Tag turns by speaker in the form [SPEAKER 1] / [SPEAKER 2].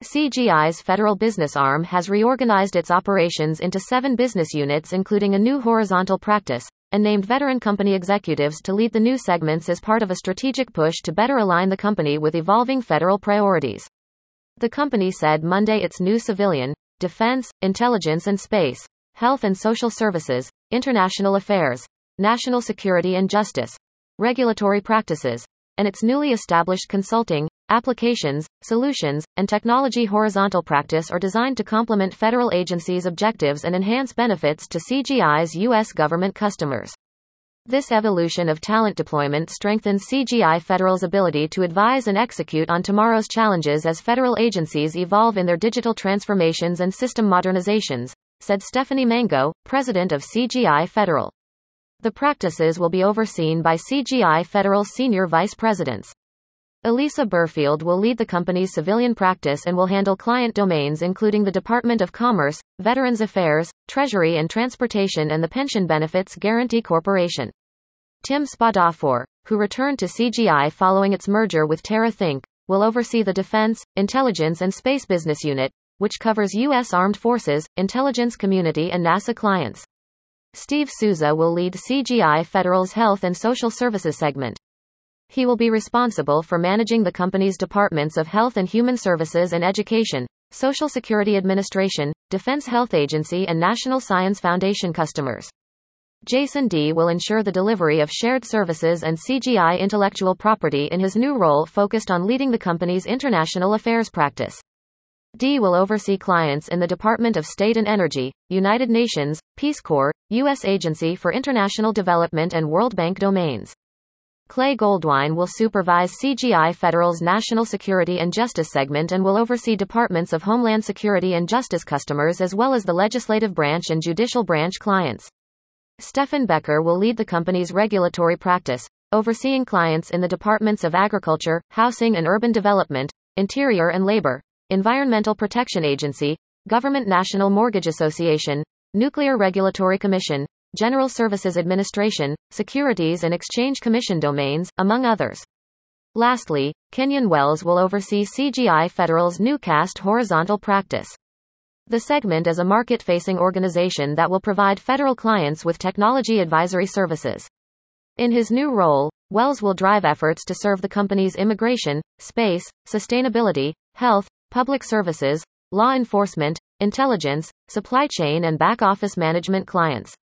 [SPEAKER 1] CGI's federal business arm has reorganized its operations into 7 business units, including a new horizontal practice, and named veteran company executives to lead the new segments as part of a strategic push to better align the company with evolving federal priorities. The company said Monday its new civilian, defense, intelligence and space, health and social services, international affairs, national security and justice, regulatory practices, and its newly established consulting, applications, solutions, and technology horizontal practice are designed to complement federal agencies' objectives and enhance benefits to CGI's U.S. government customers. This evolution of talent deployment strengthens CGI Federal's ability to advise and execute on tomorrow's challenges as federal agencies evolve in their digital transformations and system modernizations, said Stephanie Mango, president of CGI Federal. The practices will be overseen by CGI Federal's senior vice presidents. Elisa Burfield will lead the company's civilian practice and will handle client domains including the Department of Commerce, Veterans Affairs, Treasury and Transportation and the Pension Benefits Guarantee Corporation. Tim Spadafor, who returned to CGI following its merger with Terra Think, will oversee the Defense, Intelligence and Space Business Unit, which covers U.S. Armed Forces, intelligence community and NASA clients. Steve Souza will lead CGI Federal's Health and Social Services segment. He will be responsible for managing the company's departments of Health and Human Services and Education, Social Security Administration, Defense Health Agency and National Science Foundation customers. Jason D. will ensure the delivery of shared services and CGI intellectual property in his new role focused on leading the company's international affairs practice. D. will oversee clients in the Department of State and Energy, United Nations, Peace Corps, U.S. Agency for International Development and World Bank domains. Clay Goldwine will supervise CGI Federal's National Security and Justice segment and will oversee departments of Homeland Security and Justice customers as well as the legislative branch and judicial branch clients. Stephen Becker will lead the company's regulatory practice, overseeing clients in the Departments of Agriculture, Housing and Urban Development, Interior and Labor, Environmental Protection Agency, Government National Mortgage Association, Nuclear Regulatory Commission, General Services Administration, Securities and Exchange Commission domains, among others. Lastly, Kenyon Wells will oversee CGI Federal's Newcast horizontal practice. The segment is a market-facing organization that will provide federal clients with technology advisory services. In his new role, Wells will drive efforts to serve the company's immigration, space, sustainability, health, public services, law enforcement, intelligence, supply chain and back-office management clients.